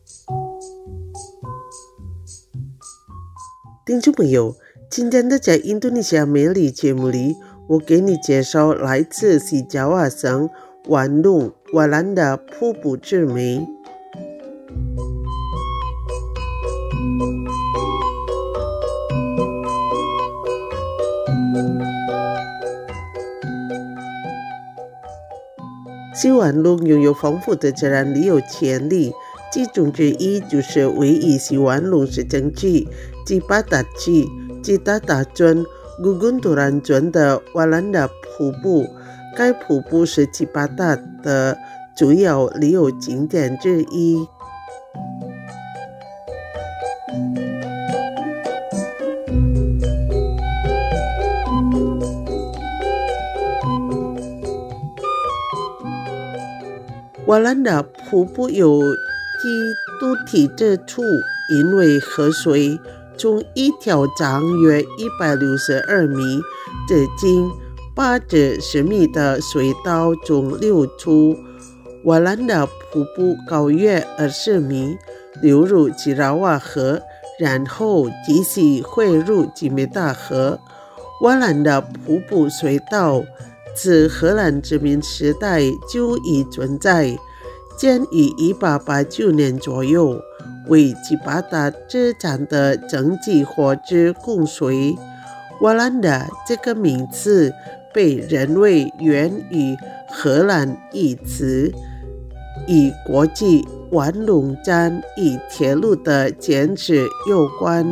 听众朋友，今天的在印度尼西亚美丽节目里，我给你介绍来自西爪哇省玩弄瓦兰的瀑布之美。西玩弄拥有丰富的自然旅游潜力，其中之一就是位于西玩弄市政区吉巴达区吉达达村Gugunturan村的瓦兰达瀑布。该瀑布是吉巴达的主要旅游景点之一。瓦兰达瀑布有其独特之处，因为河水从一条长约162米、直径80米的隧道中流出。瓦兰达瀑布高约20米，流入吉拉瓦河，然后继续汇入吉美大河。瓦兰达瀑布隧道自荷兰殖民时代就已存在，建于1889年左右，为吉巴达之站的经济活之供水。瓦兰达这个名字被认为源于荷兰一词，与国际玩弄站与铁路的建设有关。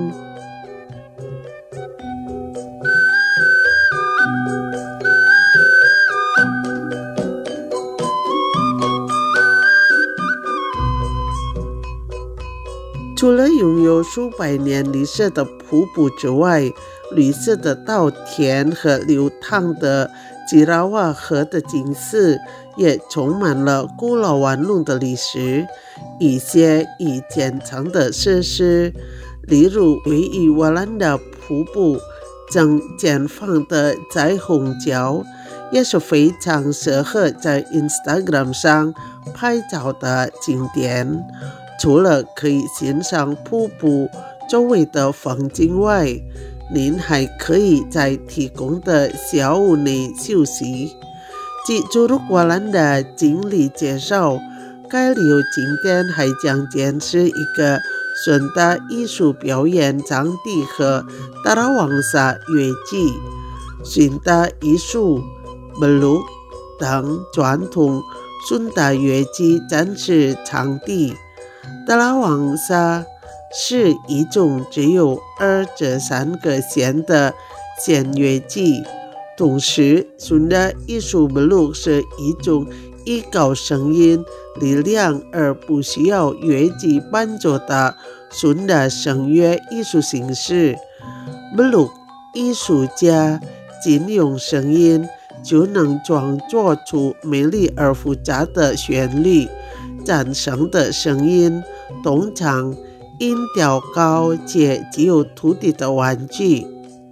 除了拥有数百年历史的瀑布之外，绿色的稻田和流淌的吉拉瓦河的景色也充满了古老玩弄的历史。一些已建成的设施，例如位于瓦兰达瀑布正建放的彩虹桥，也是非常适合在 Instagram 上拍照的景点。除了可以欣赏瀑布周围的风景外，您还可以在提供的小屋内休息。据朱鲁瓦兰的经理介绍，该旅游景点还将建设一个顺达艺术表演场地和达拉旺萨乐器、顺达艺术、beluk等传统顺达乐器展示场地。达拉旺萨是一种只有2至3个弦的弦乐器，同时顺达艺术 beluk 是一种依靠声音力量而不需要乐器伴奏的顺达声乐艺术形式。beluk 艺术家仅用声音就能创作出美丽而复杂的旋律，产生的声音通常音调高且具有土地的玩具。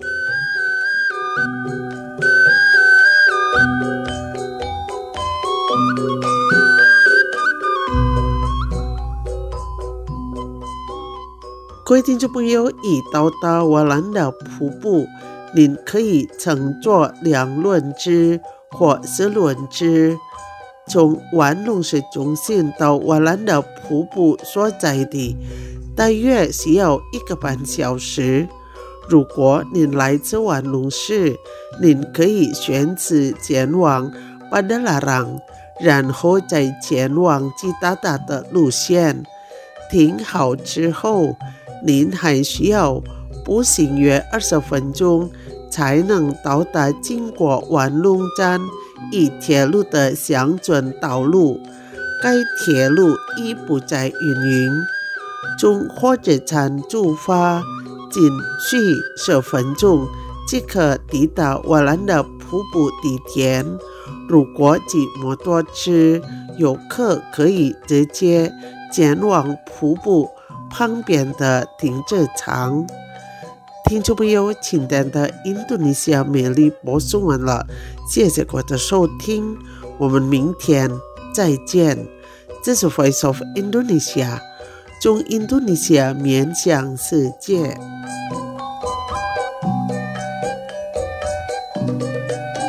各位听众朋友，已到达瓦兰达瀑布，您可以乘坐2轮车或4轮车，从玩弄市中心到瓦兰达瀑布所在地，大约需要1个半小时。如果您来自玩弄市，您可以选择前往巴达拉朗，然后再前往吉达达的路线。停好之后，您还需要步行约20分钟才能到达经过玩弄站与铁路的乡村道路。该铁路已不再运营。从火车站出发，仅需10分钟即可抵达瓦兰达瀑布地点。如果骑摩托车，游客可以直接前往瀑布旁边的停车场。听众朋友，今天的印度尼西亚美丽播送完了，谢谢各位的收听，我们明天再见。这是 Voice of Indonesia， 从印度尼西亚面向世界。